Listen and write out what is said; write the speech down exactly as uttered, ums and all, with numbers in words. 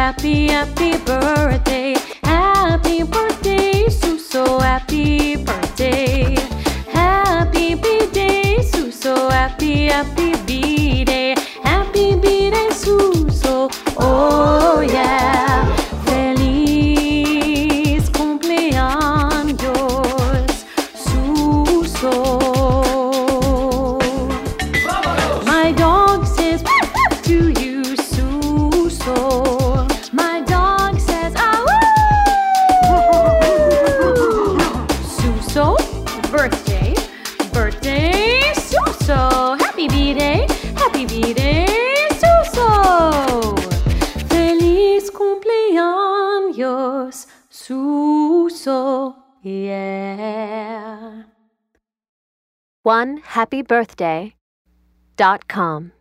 happy, happy birthday. Happy birthday, Suso, happy birthday. Happy B-Day, Suso, happy, happy B-Day. Happy B-Day, Suso, oh yeah. Feliz cumpleaños, Suso. My dog says to you, Suso. My dog says, ah, Suso, birthday, birthday, Suso. Happy B-Day, happy B-Day, Suso. Feliz cumpleaños, Suso, yeah. one happy birthday dot com